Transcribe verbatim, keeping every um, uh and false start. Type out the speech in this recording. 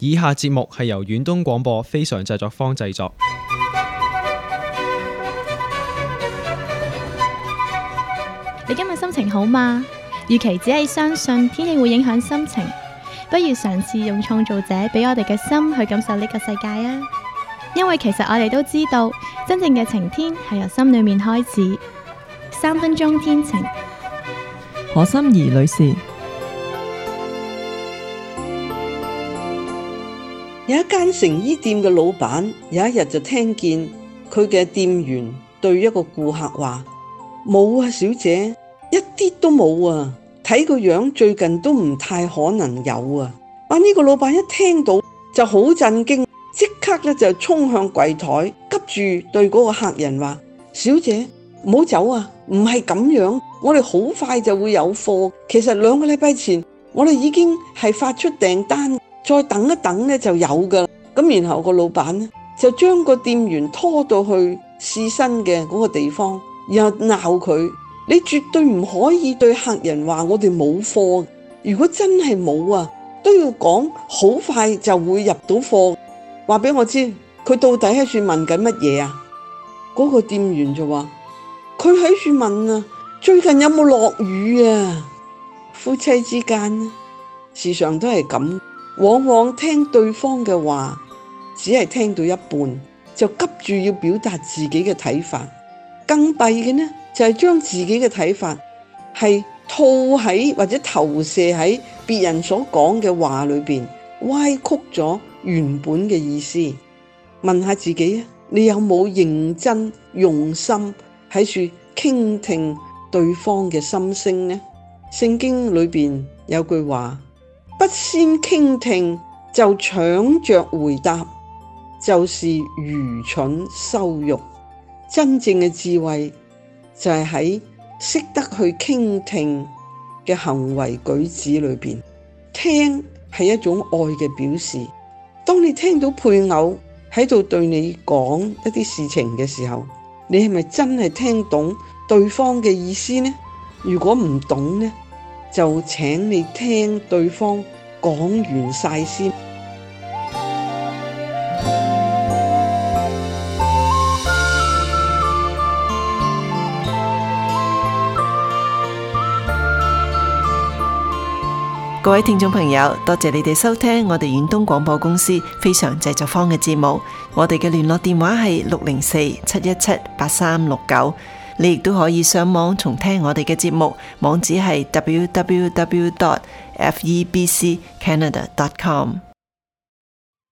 以下節目係由遠東廣播非常製作坊製作。 你今日心情好嗎？與其只係相信天氣會影響心情，不如嘗試用創造者俾我哋嘅心去感受呢個世界啊！因為其實我哋都知道，真正嘅晴天係由心裏面開始。三分鐘天晴， 何心怡女士。 有一間成衣店嘅老闆，有一日就聽見佢嘅店員對一個顧客話：冇啊，小姐，一啲都冇啊，睇個樣最近都唔太可能有啊。啊，呢個老闆一聽到就好震驚，即刻咧就衝向櫃台，急住對嗰個客人話：小姐，唔好走啊，唔係咁樣，我哋好快就會有貨。其實兩個禮拜前我哋已經係發出訂單，再等一等咧就有噶啦。咁然後個老闆咧就將個店員拖到去試身嘅嗰個地方，然後鬧佢：你絕對唔可以對客人話我哋冇貨，如果真係冇啊，都要講好快就會入到貨。話俾我知佢到底喺處問緊乜嘢啊？嗰個店員就話：佢喺處問啊，最近有冇落雨啊？夫妻之間呢，時常都係咁，往往聽對方嘅話，只係聽到一半，就急住要表達自己嘅睇法。更弊嘅呢，就係將自己嘅睇法係套喺或者投射喺別人所講嘅話裏邊，歪曲咗原本嘅意思。問下自己啊，你有冇認真用心喺處傾聽對方嘅心聲呢？聖經裏邊有句話：不先傾聽就搶着回答，就是愚蠢羞辱。真正嘅智慧就係喺識得去傾聽嘅行為舉止裏邊。聽係一種愛嘅表示。當你聽到配偶喺度對你講一啲事情嘅時候，你係咪真係聽懂對方嘅意思呢？如果唔懂呢，就請你聽對方講完晒先。 各位聽眾朋友，多謝你哋收聽我哋遠東廣播公司非常製作坊嘅節目。我哋嘅聯絡電話係六零四七一七八三六九。你亦都可以上網重聽我哋嘅節目，網址係 double-u double-u double-u dot f e b c canada dot com。